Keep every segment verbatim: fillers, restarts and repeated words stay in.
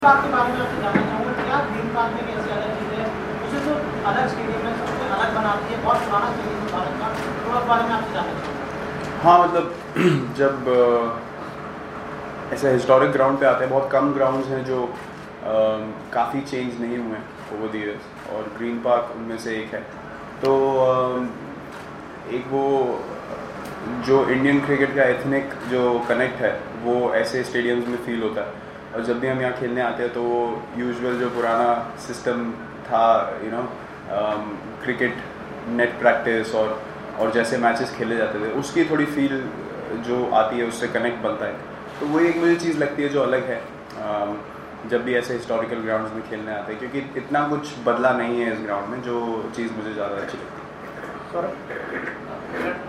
Park के बारे में आपसे जानना चाहूँगा कि आप ग्रीन पार्क में कैसी अलग चीज़ है, उसे जो अलग स्टेडियम है सबसे अलग बनाती है, बहुत पुराना स्टेडियम है भारत का, तो उस बारे में आपसे जानना चाहूँगा। हाँ मतलब जब ऐसे हिस्टोरिक ग्राउंड पे आते हैं, बहुत कम ग्राउंड्स हैं जो काफ़ी चेंज नहीं हुए हैं ओवर द ईयर्स, और ग्रीन पार्क उनमें से एक है। तो एक वो जो इंडियन क्रिकेट का एथनिक जो कनेक्ट है वो ऐसे स्टेडियम्स में फील होता है। और जब भी हम यहाँ खेलने आते हैं तो वो यूजुअल जो पुराना सिस्टम था, you know cricket net practice और और जैसे मैचेस खेले जाते थे उसकी थोड़ी फील जो आती है, उससे कनेक्ट बनता है। तो वही एक मुझे चीज़ लगती है जो अलग है जब भी ऐसे हिस्टोरिकल ग्राउंड्स में खेलने आते हैं, क्योंकि इतना कुछ बदला नहीं है इस ग्राउंड में, जो चीज़ मुझे ज़्यादा अच्छी लगती है।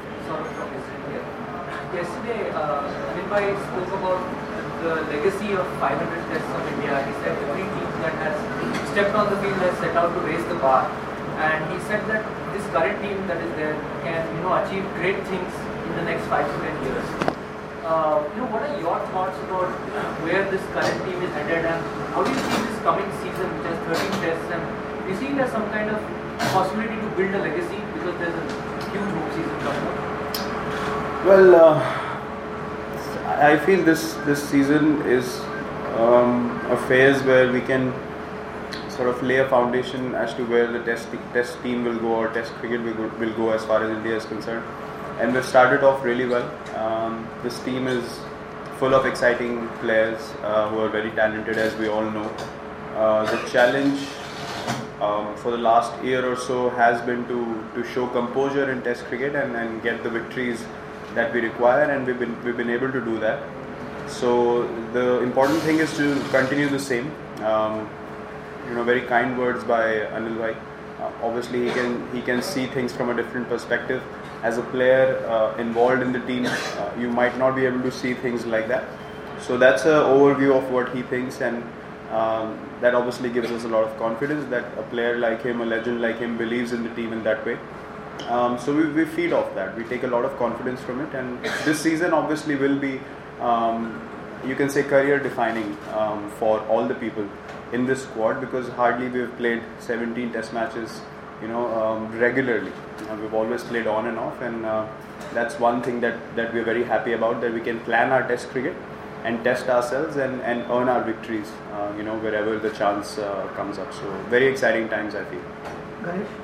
Yesterday, uh, Anil Bhai spoke about the legacy of five hundred tests of India. He said every team that has stepped on the field has set out to raise the bar, and he said that this current team that is there can, you know, achieve great things in the next five to ten years. Uh, you know, what are your thoughts about uh, where this current team is headed, and how do you see this coming season, which has thirteen tests, and do you see it as some kind of possibility to build a legacy because there's a huge home season coming up? Well, uh, I feel this this season is um, a phase where we can sort of lay a foundation as to where the test test team will go, or test cricket will go, will go as far as India is concerned. And we've started off really well. Um, this team is full of exciting players uh, who are very talented, as we all know. Uh, the challenge um, for the last year or so has been to to show composure in test cricket and, and get the victories that we require, and we've been we've been able to do that. So the important thing is to continue the same. Um, you know, very kind words by Anil Bhai. Uh, obviously, he can he can see things from a different perspective. As a player uh, involved in the team, uh, you might not be able to see things like that. So that's an overview of what he thinks, and um, that obviously gives us a lot of confidence that a player like him, a legend like him, believes in the team in that way. Um, so we, we feed off that. We take a lot of confidence from it, and this season obviously will be, um, you can say, career defining um, for all the people in this squad, because hardly we have played seventeen test matches, you know, um, regularly. Uh, we've always played on and off, and uh, that's one thing that, that we're very happy about, that we can plan our test cricket and test ourselves and, and earn our victories, uh, you know, wherever the chance uh, comes up. So very exciting times, I feel. Ganesh?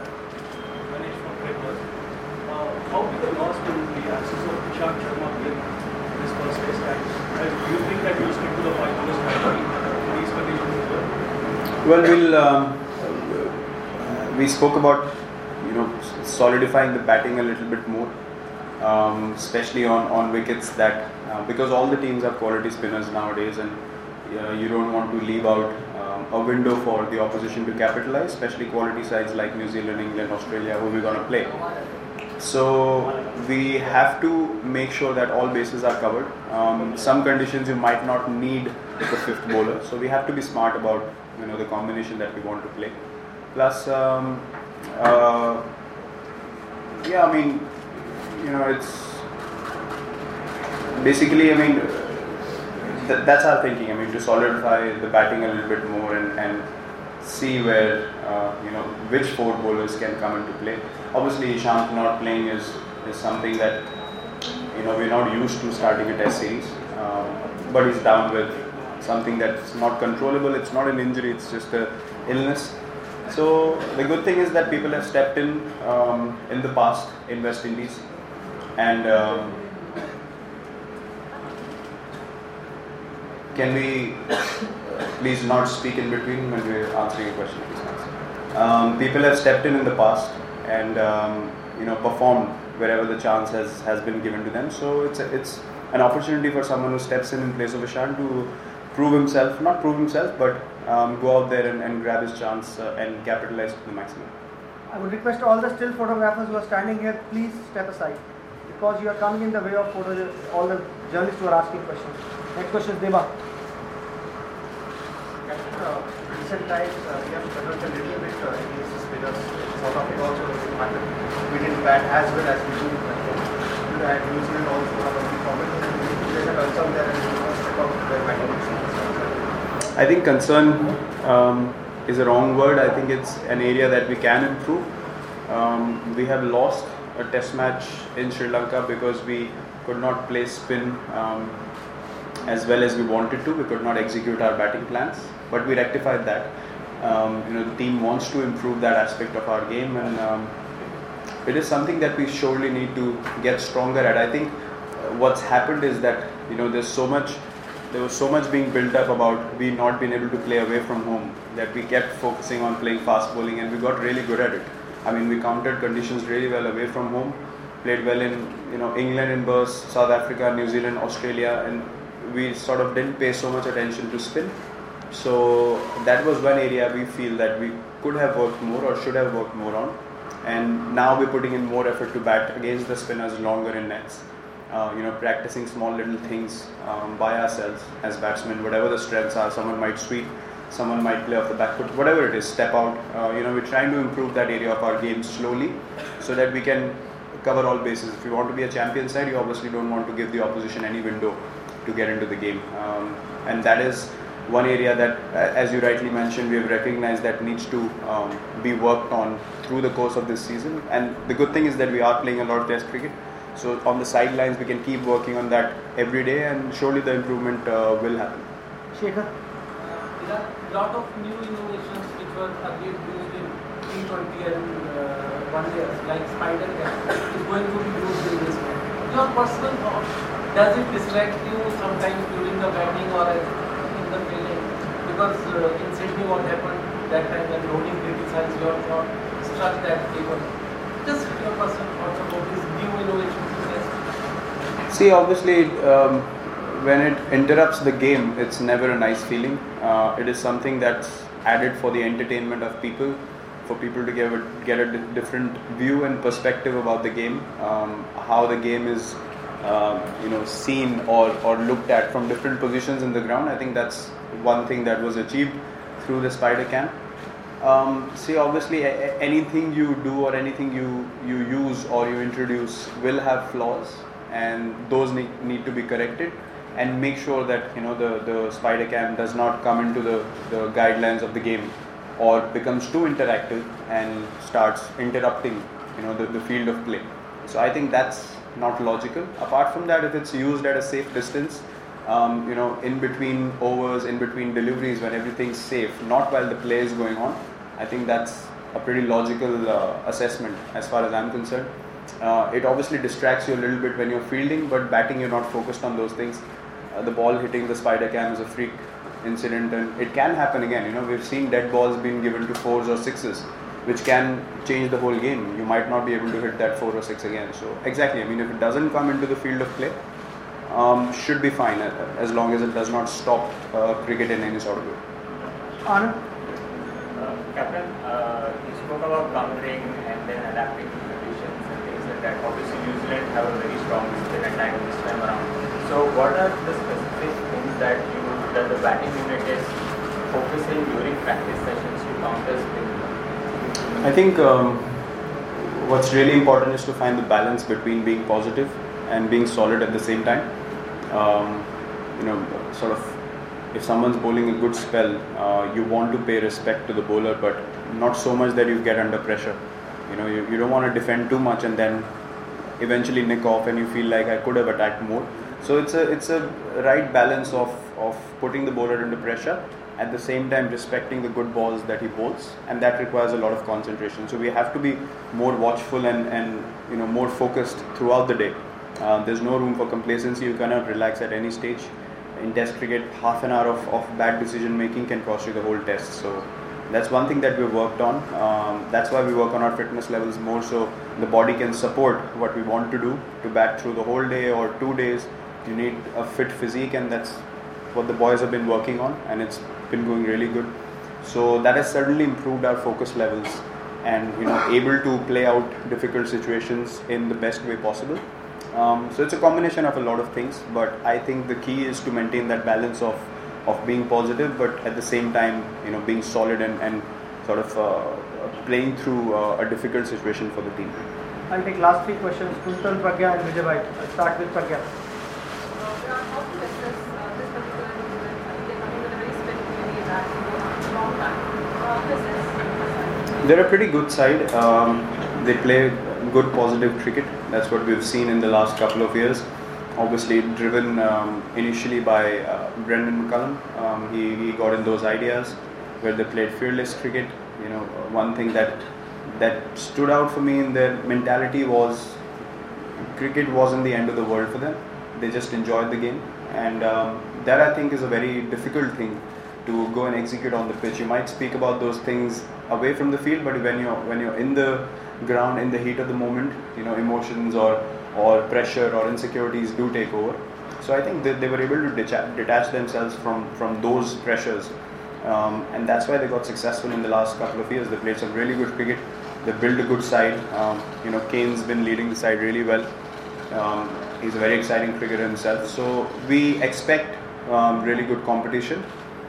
Uh, how big a loss will the absence of Ishant Sharma be in this first test? And do you think that you will stick to the five bowler strategy in these conditions as well? Well, we'll um, we spoke about, you know, solidifying the batting a little bit more, um, especially on, on wickets that uh, because all the teams have quality spinners nowadays, and uh, you don't want to leave out um, a window for the opposition to capitalize, especially quality sides like New Zealand, England, Australia, who we're going to play. So we have to make sure that all bases are covered. Um, some conditions you might not need the fifth bowler, so we have to be smart about, you know, the combination that we want to play. Plus, um, uh, yeah, I mean, you know, it's basically, I mean, th- that's our thinking. I mean, to solidify the batting a little bit more and, and see where, uh, you know, which four bowlers can come into play. Obviously, Ishant not playing is, is something that, you know, we're not used to starting a test series. Um, but he's down with something that's not controllable. It's not an injury, it's just an illness. So the good thing is that people have stepped in um, in the past in West Indies, and um, can we please not speak in between when we're answering a question, please? Um, people have stepped in in the past and um, you know, performed wherever the chance has, has been given to them. So it's a, it's an opportunity for someone who steps in in place of Ishant to prove himself, not prove himself, but um, go out there and, and grab his chance uh, and capitalize to the maximum. I would request all the still photographers who are standing here, please step aside, because you are coming in the way of photo, all the journalists who are asking questions. Next question is Deba. Uh, recent times uh, we have struggled a little bit uh, against the spinners. South Africa also happened. We didn't bat as well as we do. And New Zealand also have a big problem. There's a concern there, and we must step up their batting. I think concern um, is a wrong word. I think it's an area that we can improve. Um, we have lost a test match in Sri Lanka because we could not play spin um, as well as we wanted to. We could not execute our batting plans, but we rectified that. Um, you know, the team wants to improve that aspect of our game, and um, it is something that we surely need to get stronger at. I think uh, what's happened is that, you know, there's so much, there was so much being built up about we not being able to play away from home that we kept focusing on playing fast bowling, and we got really good at it. I mean, we countered conditions really well away from home, played well in, you know, England in bursts, South Africa, New Zealand, Australia, and we sort of didn't pay so much attention to spin. So that was one area we feel that we could have worked more or should have worked more on. And now we're putting in more effort to bat against the spinners longer in nets. Uh, you know, practicing small little things um, by ourselves as batsmen, whatever the strengths are. Someone might sweep, someone might play off the back foot, whatever it is, step out. Uh, you know, we're trying to improve that area of our game slowly so that we can cover all bases. If you want to be a champion side, you obviously don't want to give the opposition any window to get into the game. Um, and that is one area that, as you rightly mentioned, we have recognized that needs to um, be worked on through the course of this season. And the good thing is that we are playing a lot of test cricket. So on the sidelines, we can keep working on that every day, and surely the improvement uh, will happen. Shekhar? Uh, there are a lot of new innovations which were earlier used in T twenty and uh, one day, like Spider Cam, is going to be used in this one. Your personal thought, does it distract you sometimes during the batting or in the fielding? Because uh, in Sydney, what happened that time when Dhoni criticized your thought, struck that table. Just your personal thoughts about these new innovations in this. See, obviously, um, when it interrupts the game, it's never a nice feeling. Uh, it is something that's added for the entertainment of people, for people to get a, get a di- different view and perspective about the game, um, how the game is, uh, you know, seen or, or looked at from different positions in the ground. I think that's one thing that was achieved through the Spider Cam. Um, see, obviously, a- anything you do or anything you, you use or you introduce will have flaws, and those need, need to be corrected, and make sure that, you know, the, the Spider Cam does not come into the, the guidelines of the game or becomes too interactive and starts interrupting, you know, the, the field of play. So I think that's not logical. Apart from that, if it's used at a safe distance, um, you know, in between overs, in between deliveries, when everything's safe, not while the play is going on, I think that's a pretty logical uh, assessment as far as I'm concerned. Uh, it obviously distracts you a little bit when you're fielding, but batting, you're not focused on those things. Uh, the ball hitting the Spider Cam is a freak incident, and it can happen again. You know, we've seen dead balls being given to fours or sixes, which can change the whole game. You might not be able to hit that four or six again. So exactly, I mean, if it doesn't come into the field of play, um, should be fine as long as it does not stop uh, cricket in any sort of way. Anand? Uh, Captain, uh, you spoke about countering and then adapting to conditions and things like that. Obviously, New Zealand have a very strong spin attack this time around. So, what are the specific things that you that the batting unit is focusing during practice sessions to counter spin? I think um, what's really important is to find the balance between being positive and being solid at the same time. Um, you know, sort of. If someone's bowling a good spell, uh, you want to pay respect to the bowler, but not so much that you get under pressure. You know, you, you don't want to defend too much and then eventually nick off and you feel like I could have attacked more. So it's a it's a right balance of, of putting the bowler under pressure, at the same time respecting the good balls that he bowls, and that requires a lot of concentration. So we have to be more watchful and, and you know more focused throughout the day. Uh, there's no room for complacency. You cannot relax at any stage. In Test cricket, half an hour of, of bad decision making can cost you the whole test. So that's one thing that we've worked on. Um, that's why we work on our fitness levels more, so the body can support what we want to do to bat through the whole day or two days. You need a fit physique, and that's what the boys have been working on, and it's been going really good. So that has certainly improved our focus levels, and you know able to play out difficult situations in the best way possible. Um, so it's a combination of a lot of things, but I think the key is to maintain that balance of, of being positive, but at the same time, you know, being solid and, and sort of uh, playing through uh, a difficult situation for the team. I'll take last three questions. Kuntal, Pragya and Vijay Bhai. I'll start with Pragya. How to assess uh, this particular movement? I think they're coming with a very spin-heavy They're a pretty good side. Um, they play good positive cricket. That's what we've seen in the last couple of years. Obviously driven um, initially by uh, Brendan McCullum. Um, he, he got in those ideas where they played fearless cricket. You know, one thing that that stood out for me in their mentality was cricket wasn't the end of the world for them. They just enjoyed the game, and um, that I think is a very difficult thing to go and execute on the pitch. You might speak about those things away from the field, but when you're when you're in the ground, in the heat of the moment, you know, emotions or or pressure or insecurities do take over. So I think that they were able to detach, detach themselves from from those pressures, um, and that's why they got successful in the last couple of years. They played some really good cricket. They built a good side. Um, you know, Kane's been leading the side really well. Um, he's a very exciting cricketer himself. So we expect um, really good competition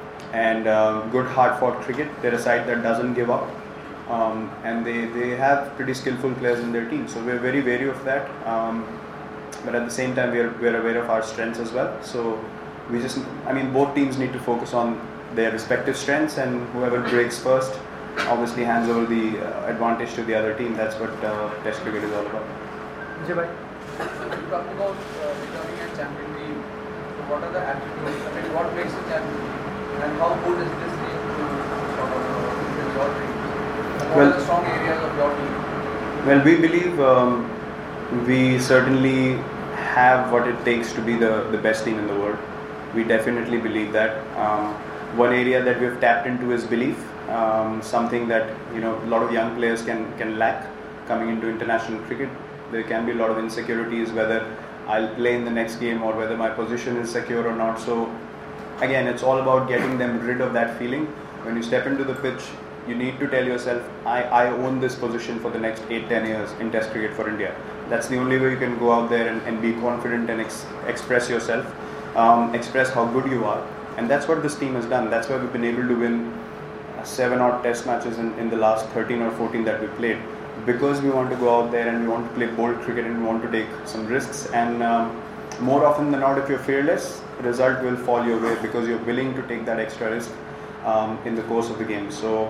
and uh, good hard-fought cricket. They're a side that doesn't give up, um, and they, they have pretty skillful players in their team. So we're very wary of that. Um, but at the same time, we're we're aware of our strengths as well. So we just, I mean, both teams need to focus on their respective strengths, and whoever breaks first obviously hands over the uh, advantage to the other team. That's what uh, Test cricket is all about. Vijay bhai. You talked about uh, becoming a champion team. So what are the attributes? I mean, what makes a champion team? And how good is this team to sort of uh, fulfill your dreams? What Well, are the strong areas of your team? Well, we believe um, we certainly have what it takes to be the, the best team in the world. We definitely believe that. Um, one area that we've tapped into is belief, um, something that, you know, a lot of young players can, can lack coming into international cricket. There can be a lot of insecurities whether I'll play in the next game or whether my position is secure or not. So again, it's all about getting them rid of that feeling. When you step into the pitch, you need to tell yourself, I, I own this position for the next eight, ten years in Test cricket for India. That's the only way you can go out there and, and be confident and ex- express yourself, um, express how good you are. And that's what this team has done. That's why we've been able to win seven odd Test matches in, in the last thirteen or fourteen that we played. Because we want to go out there and we want to play bold cricket and we want to take some risks. And um, more often than not, if you're fearless, the result will fall your way because you're willing to take that extra risk um, in the course of the game. So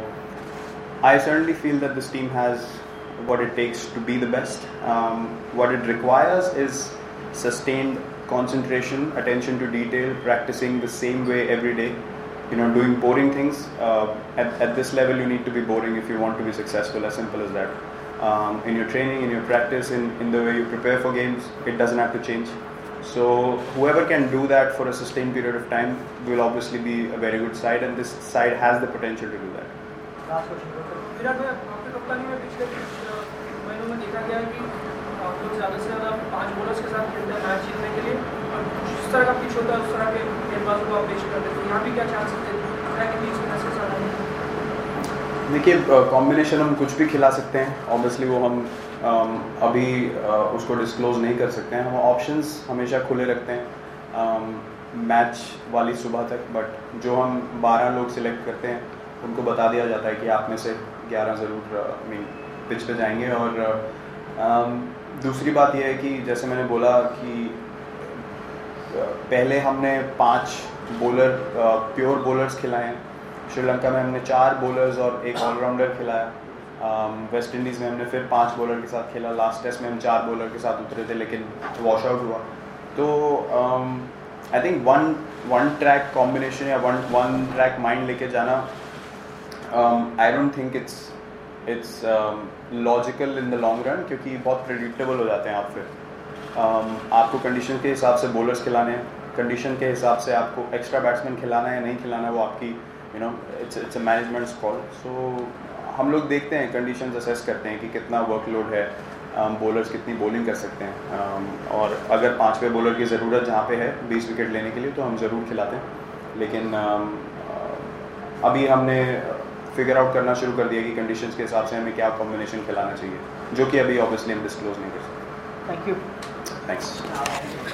I certainly feel that this team has what it takes to be the best. Um, what it requires is sustained concentration, attention to detail, practicing the same way every day. You know, doing boring things. Uh, at, at this level, you need to be boring if you want to be successful, as simple as that. Um, in your training, in your practice, in, in the way you prepare for games, it doesn't have to change. So whoever can do that for a sustained period of time will obviously be a very good side, and this side has the potential to do that. Last question. Virat भाई, आपके कप्तानी में पिछले कुछ महीनों में देखा गया है कि आप लोग ज़्यादा से ज़्यादा पांच बॉलर्स के साथ खेलते हैं मैच जीतने के लिए, और जिस तरह का पिच होता है उस तरह के गेंदबाजों को आप पेश करते हैं. तो यहाँ भी क्या चांस है कि बीच में ऐसे साथ आने? देखिए, कॉम्बिनेशन हम कुछ भी खिला सकते हैं. ऑब्वियसली वो हम um, अभी uh, उसको डिस्क्लोज नहीं कर सकते हैं. हम ऑप्शंस हमेशा खुले रखते हैं मैच um, वाली सुबह तक, बट जो हम बारह लोग सिलेक्ट करते हैं उनको बता दिया जाता है कि आप में से ग्यारह ज़रूर आई मीन पिच पे जाएंगे. और um, दूसरी बात यह है कि जैसे मैंने बोला कि पहले हमने पांच बॉलर प्योर बॉलर्स खिलाए हैं. श्रीलंका में हमने चार बॉलर्स और एक ऑलराउंडर खिलाया. वेस्ट इंडीज़ में हमने फिर पांच बॉलर के साथ खेला. लास्ट टेस्ट में हम चार बॉलर के साथ उतरे थे लेकिन वॉश आउट हुआ. तो I think one one track combination या वन वन ट्रैक माइंड लेके जाना, I don't think it's it's logical in the long run, क्योंकि बहुत प्रेडिक्टेबल हो जाते हैं आप फिर. um, आपको कंडीशन के हिसाब से बॉलर्स खिलाने हैं, कंडीशन के हिसाब से आपको एक्स्ट्रा बैट्समैन खिलाना है या नहीं खिलाना है, वो आपकी you know it's it's a management call. So हम लोग देखते हैं, कंडीशंस असेस करते हैं कि कितना वर्कलोड है, बॉलर्स um, कितनी बॉलिंग कर सकते हैं, um, और अगर पाँचवें बॉलर की ज़रूरत जहाँ पे है बीस विकेट लेने के लिए तो हम ज़रूर खिलाते हैं. लेकिन um, अभी हमने फिगर आउट करना शुरू कर दिया कि कंडीशंस के हिसाब से हमें क्या कॉम्बिनेशन खिलाना चाहिए, जो कि अभी ऑब्वियसली हम डिस्क्लोज नहीं कर सकते. Thank you. थैंक्स.